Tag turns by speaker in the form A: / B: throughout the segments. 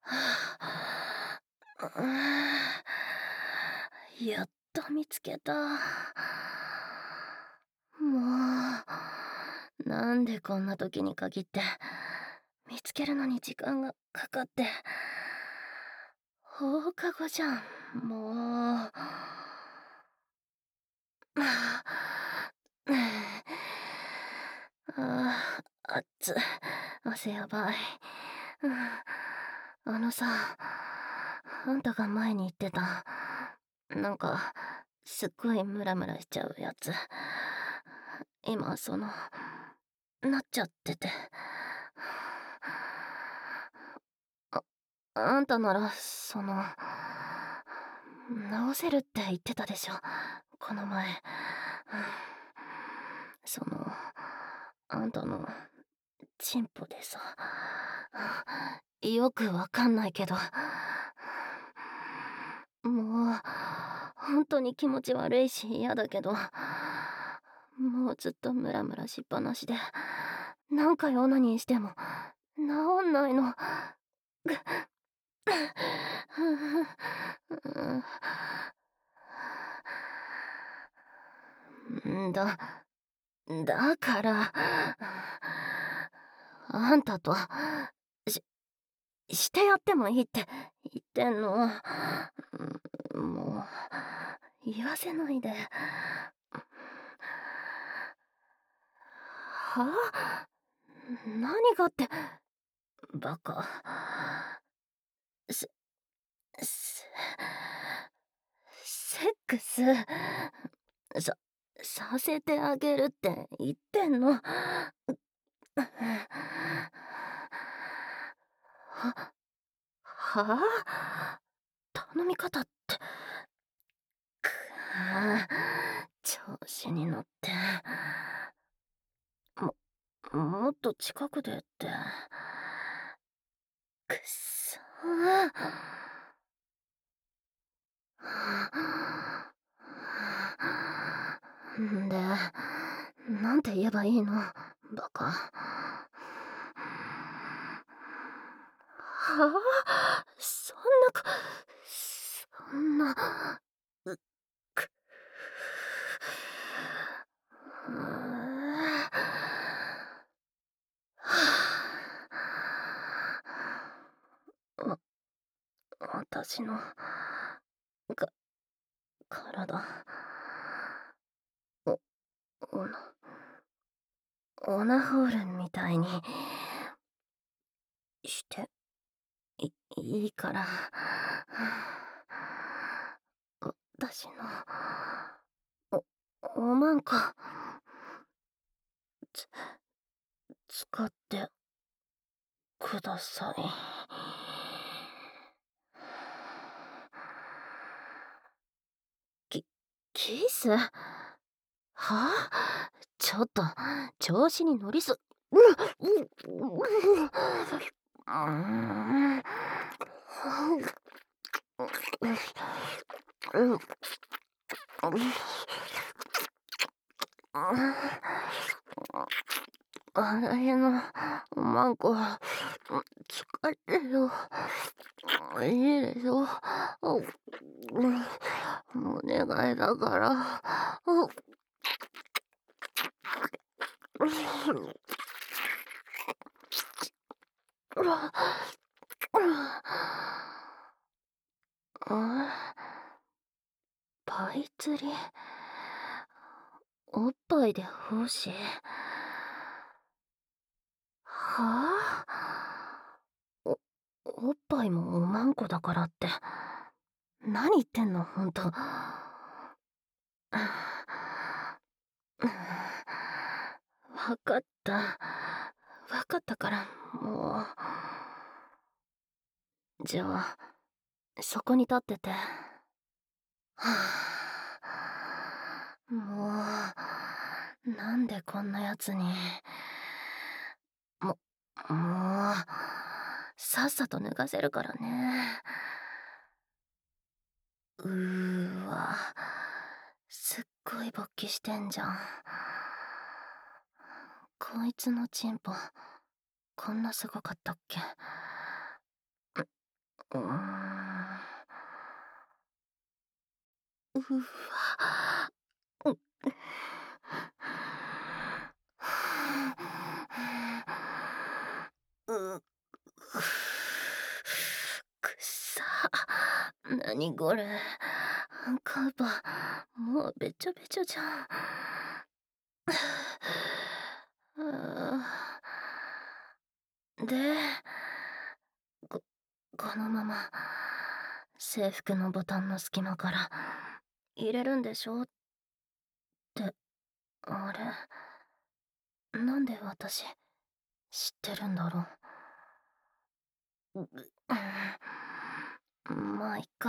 A: やっと見つけた。なんでこんな時に限って見つけるのに時間がかかって。放課後じゃん、もう。あっつ、汗やばい。あのさ、あんたが前に言ってた、なんか、すっごいムラムラしちゃうやつ。今、なっちゃってて。あ、あんたなら、直せるって言ってたでしょ、この前。あんたの、チンポでさ。よくわかんないけど。もう、ほんとに気持ち悪いし嫌だけど、もうずっとムラムラしっぱなしで、何回オナニーしても、治んないの。だ、だから、あんたと、し、してやってもいいって言ってんの。もう、言わせないで。は？何がって、バカ。せ、せ、セックス、さ、させてあげるって言ってんの。は、はあ？頼み方って。くぅ、調子に乗って。もっと近くでって。くっそー。で、なんて言えばいいの、バカ。はあ？そんな、う、く、うーわ、私の、か、体、お、オナ、オナホールみたいに、して、いいから。私の、おまんこ、つ、使ってください。キス？はあ？ちょっと、調子に乗りす、あれの、おまんこ、使ってよ。いいでしょ。お願いだから。パイ釣り？おっぱいで奉仕？はあ？おっぱいもおまんこだからって、何言ってんの、ほんと。わかった。わかったから、もう。じゃあ、そこに立ってて。はあ、もう、なんでこんなやつに。も、もう、さっさと脱がせるからね。わ、すっごい勃起してんじゃん。こいつのチンポ、こんなすごかったっけ？ うーん。うわ。うっ。う、くっさ。なにこれ。カバ、もうべちょべちょじゃん。で、ここのまま制服のボタンの隙間から入れるんでしょって、あれ、なんで私知ってるんだろう。まあいっか。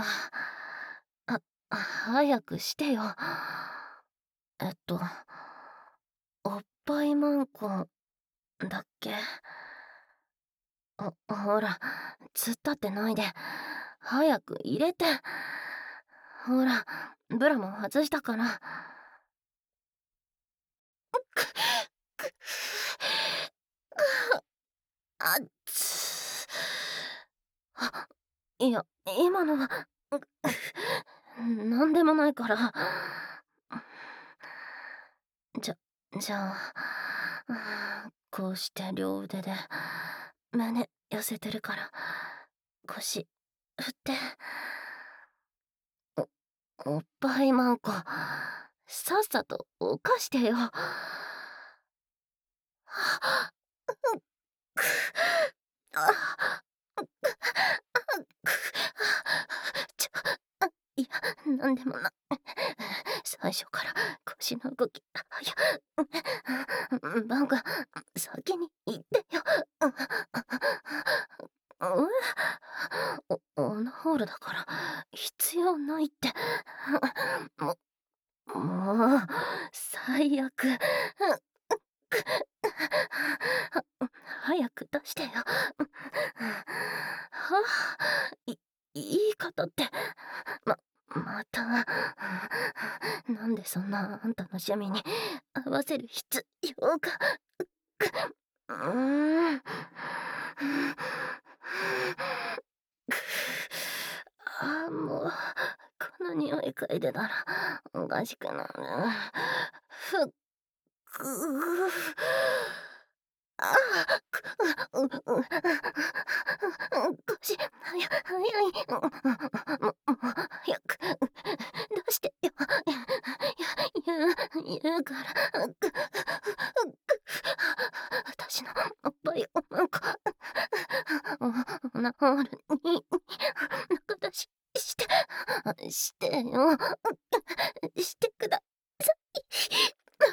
A: 早くしてよ。えっと、おっぱいマンコだっけ。ほら、突っ立ってないで。早く入れて。ほら、ブラも外したから。あっつ。いや、今のは、なんでもないから。じゃ、じゃあ、こうして両腕で胸寄せてるから、腰振って。おっぱいマンコ、さっさと起こしてよ。ちょ、いや、なんでもない。最初から腰の動き、バンが先に言ってよ。オナホールだから必要ないって。ももう最悪。早く出してよ。言い方って。また。なんでそんなあんたの趣味に合わせる必要が。うーん。もう、この匂い嗅いでたらおかしくなる。ふっく。あう、腰、早い。早く、出してよ。言うから。私のおっぱいをなんか、オナホールに、中出ししてよ。してください。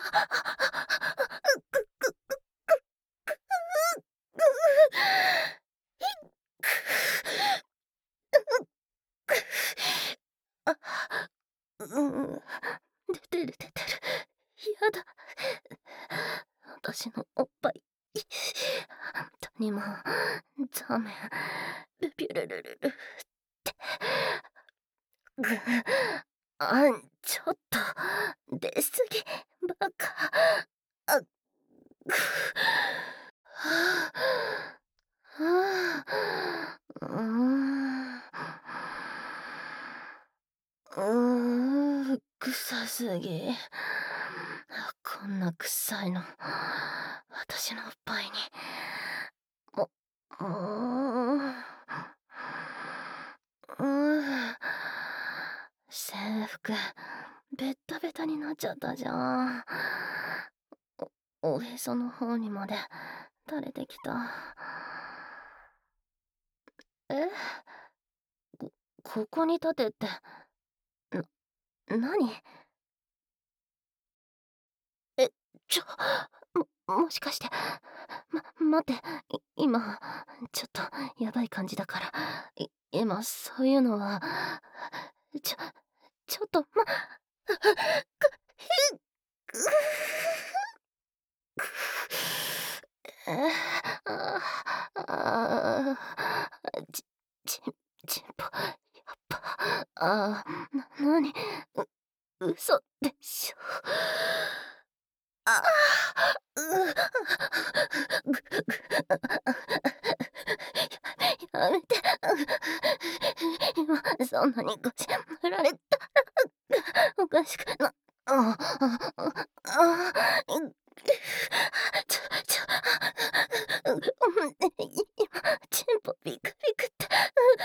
A: あ、出てる出てる。やだ。私のおっぱい。谷間、ザメ、ルピュルルルルって。ちょっと、出すぎ、バカ。あ、ぐはあ、はあ、臭すぎ。こんな臭いの、私のおっぱいに。も、もう、制服、ベッタベタになっちゃったじゃん。おへその方にまで垂れてきた。え、ここに立てって、なに？え、もしかして、待って、今、ちょっとやばい感じだから、今そういうのは、ちょちょっと、ああ、ちちちんぽ、やっぱ、なに、嘘でしょ。ああ、やめて。 そんなにガシ振られたらおかしくなあああああ、今チンポビクビクって、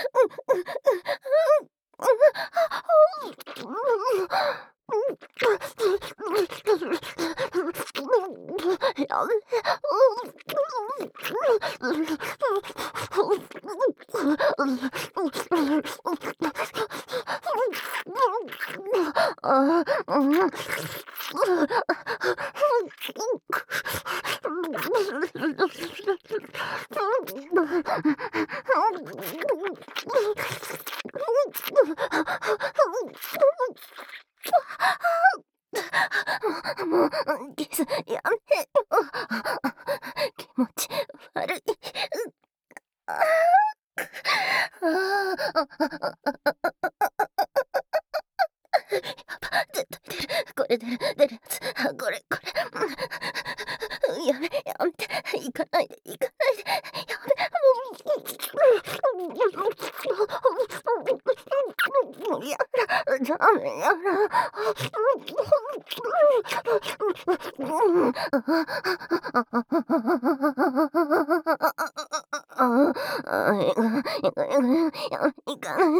A: やめああ、うん。もう、キスやめろ。気持ち悪い。ああ。絶対出る。これ出るやつ。これ。やめて。行かないで。やめ。ダメや行かない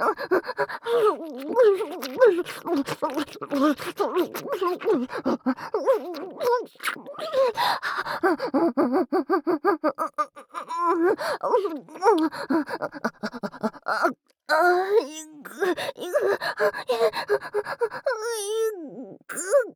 A: 行く。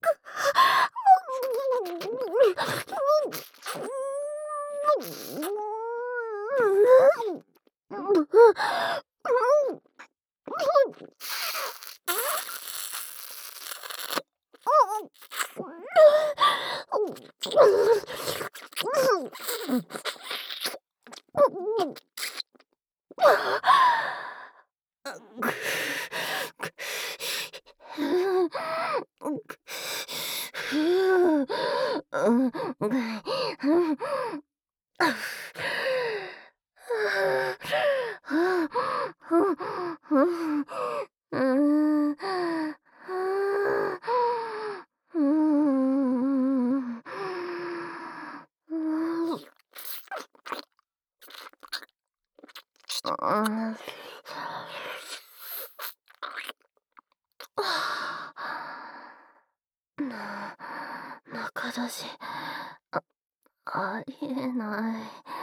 A: 中出し、ありえない。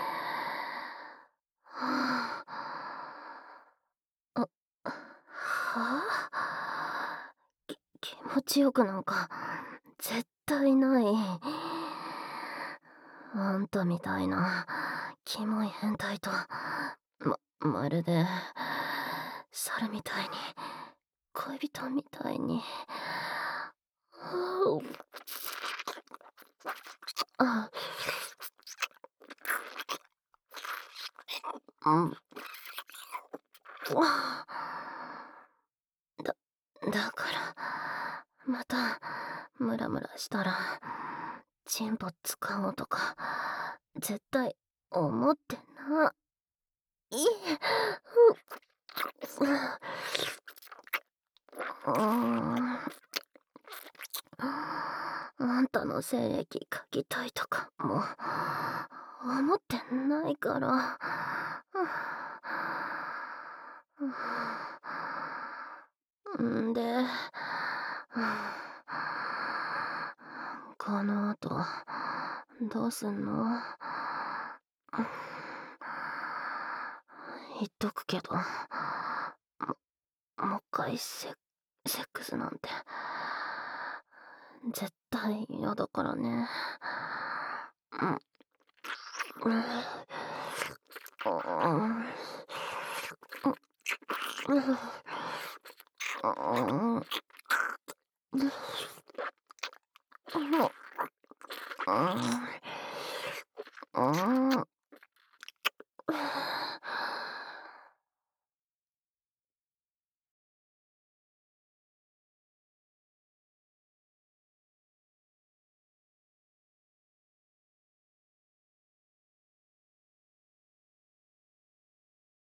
A: はあ、気持ちよくなんか絶対ない。あんたみたいなキモい変態とまるで猿みたいに恋人みたいにあうんだだからまたムラムラしたらチンポ使おうとか絶対思ってない。あんたの精液嗅ぎたいとかも思ってないから。んで、この後どうすんの？言っとくけど、もう一回セックスなんて絶対嫌だからね。うん。